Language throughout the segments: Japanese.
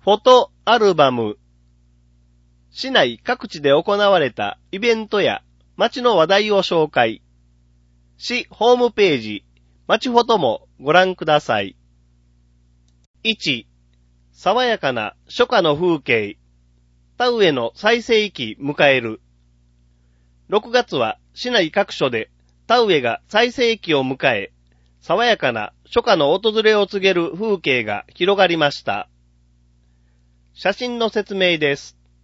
フォトアルバム。市内各地で行われたイベントや街の話題を紹介。市ホームページ、街フォトもご覧ください。1、爽やかな初夏の風景。田植えの最盛期迎える。6月は市内各所で田植えが最盛期を迎え、爽やかな初夏の訪れを告げる風景が広がりました。写真の説明です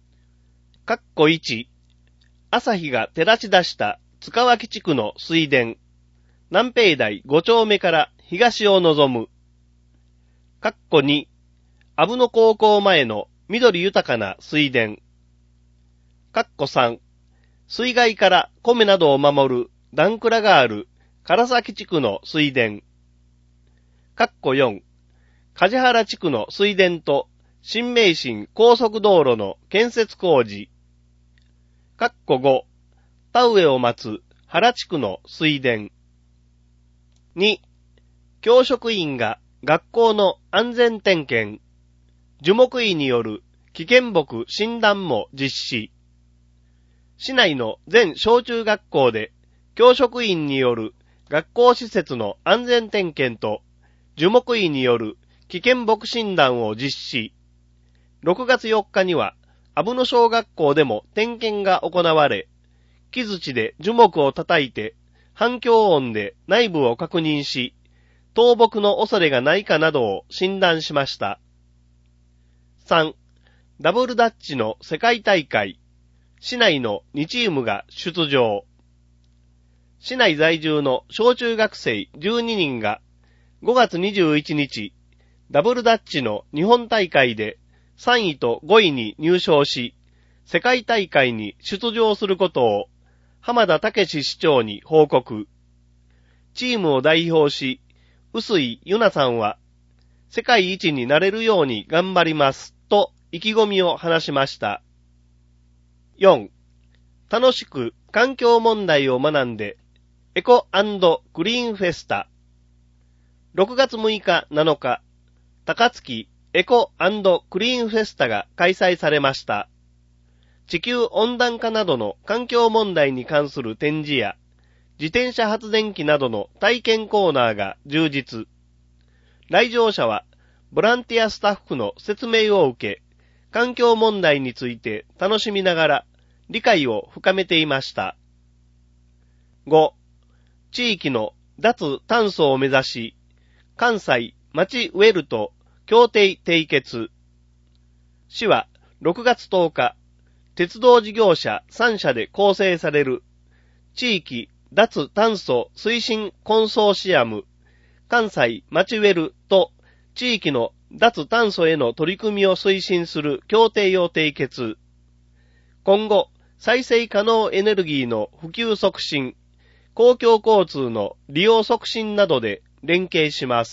。1、朝日が照らし出した塚脇地区の水田。南平台5丁目から東を望む。2、阿武野高校前の緑豊かな水田。3、水害から米などを守る団蔵がある唐崎地区の水田。4、梶原地区の水田と新名神高速道路の建設工事。5、田植えを待つ原地区の水田。2、教職員が学校の安全点検。樹木医による危険木診断も実施。市内の全小中学校で教職員による学校施設の安全点検と樹木医による危険木診断を実施。6月4日には阿武野小学校でも点検が行われ、木槌で樹木を叩いて反響音で内部を確認し、倒木の恐れがないかなどを診断しました。3、ダブルダッチの世界大会。市内の2チームが出場。市内在住の小中学生12人が5月21日、ダブルダッチの日本大会で3位と5位に入賞し、世界大会に出場することを浜田武史市長に報告。チームを代表し、臼井ゆなさんは、世界一になれるように頑張ります、と意気込みを話しました。4、楽しく環境問題を学んで、エコ&グリーンフェスタ。6月6日7日、高槻エコ&クリーンフェスタが開催されました。地球温暖化などの環境問題に関する展示や、自転車発電機などの体験コーナーが充実。来場者は、ボランティアスタッフの説明を受け、環境問題について楽しみながら理解を深めていました。5、地域の脱炭素を目指し、関西まちウェルと協定締結。市は6月10日、鉄道事業者3社で構成される地域脱炭素推進コンソーシアム、関西まちウェルと地域の脱炭素への取り組みを推進する協定を締結。今後、再生可能エネルギーの普及促進、公共交通の利用促進などで連携します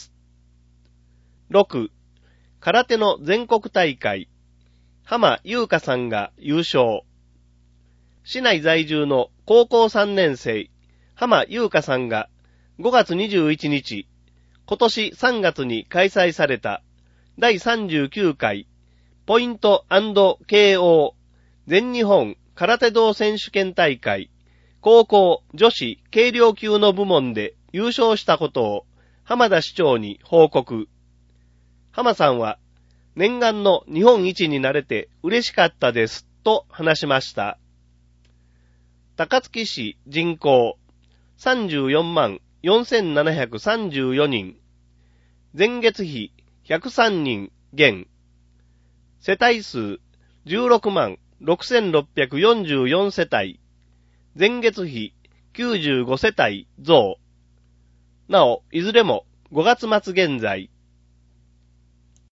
。6、空手の全国大会、浜優香さんが優勝。市内在住の高校3年生、浜優香さんが5月21日、今年3月に開催された第39回ポイント&KO 全日本空手道選手権大会高校女子軽量級の部門で優勝したことを浜田市長に報告。浜さんは念願の日本一になれて嬉しかったですと話しました。高槻市人口34万4734人。前月比103人減。世帯数16万6644世帯。前月比95世帯増。なお、いずれも5月末現在、